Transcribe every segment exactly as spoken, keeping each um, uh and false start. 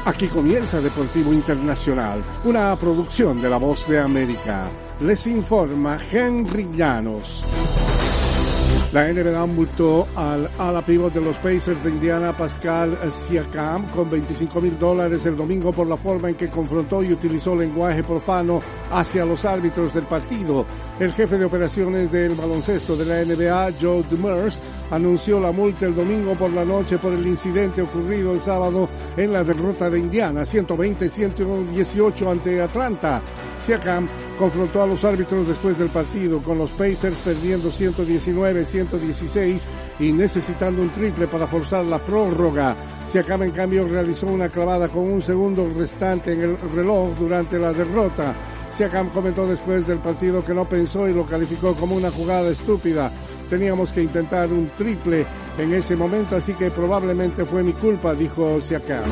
Aquí comienza Deportivo Internacional, una producción de La Voz de América. Les informa Henry Llanos. La N B A multó al ala pívot de los Pacers de Indiana, Pascal Siakam, con veinticinco mil dólares el domingo por la forma en que confrontó y utilizó lenguaje profano hacia los árbitros del partido. El jefe de operaciones del baloncesto de la N B A, Joe Dumars, anunció la multa el domingo por la noche por el incidente ocurrido el sábado en la derrota de Indiana, ciento veinte a ciento dieciocho ante Atlanta. Siakam confrontó a los árbitros después del partido, con los Pacers perdiendo ciento diecinueve a ciento dieciséis y necesitando un triple para forzar la prórroga. Siakam, en cambio, realizó una clavada con un segundo restante en el reloj durante la derrota. Siakam comentó después del partido que no pensó y lo calificó como una jugada estúpida. Teníamos que intentar un triple en ese momento, así que probablemente fue mi culpa, dijo Siakam.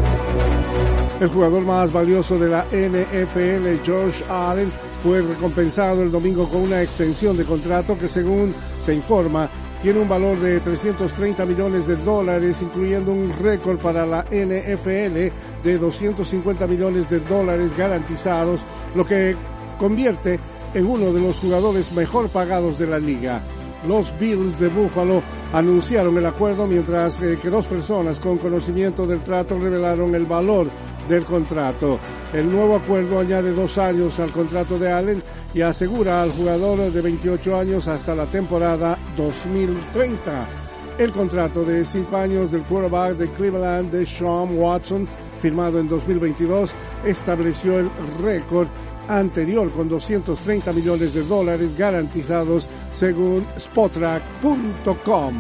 El jugador más valioso de la N F L, Josh Allen, fue recompensado el domingo con una extensión de contrato que, según se informa, tiene un valor de trescientos treinta millones de dólares, incluyendo un récord para la N F L de doscientos cincuenta millones de dólares garantizados, lo que convierte en uno de los jugadores mejor pagados de la liga. Los Bills de Buffalo anunciaron el acuerdo, mientras eh, que dos personas con conocimiento del trato revelaron el valor del contrato. El nuevo acuerdo añade dos años al contrato de Allen y asegura al jugador de veintiocho años hasta la temporada dos mil treinta. El contrato de cinco años del quarterback de Cleveland, Deshaun Watson, firmado en dos mil veintidós, estableció el récord anterior con doscientos treinta millones de dólares garantizados, según Spotrac punto com.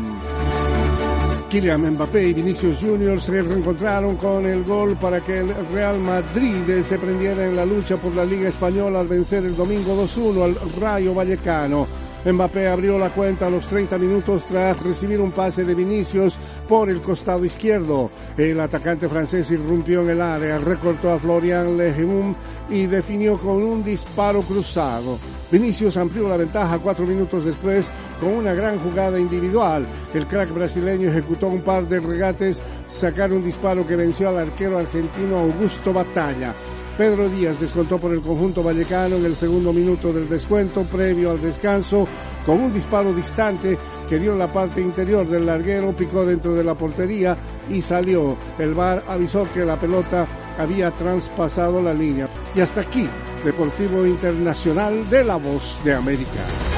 Kylian Mbappé y Vinicius Junior se reencontraron con el gol para que el Real Madrid se prendiera en la lucha por la Liga Española al vencer el domingo dos uno al Rayo Vallecano. Mbappé abrió la cuenta a los treinta minutos tras recibir un pase de Vinicius por el costado izquierdo. El atacante francés irrumpió en el área, recortó a Florian Lejeune y definió con un disparo cruzado. Vinicius amplió la ventaja cuatro minutos después con una gran jugada individual. El crack brasileño ejecutó un par de regates, sacar un disparo que venció al arquero argentino Augusto Batalla. Pedro Díaz descontó por el conjunto vallecano en el segundo minuto del descuento previo al descanso con un disparo distante que dio en la parte interior del larguero, picó dentro de la portería y salió. El V A R avisó que la pelota había traspasado la línea. Y hasta aquí, Deportivo Internacional de La Voz de América.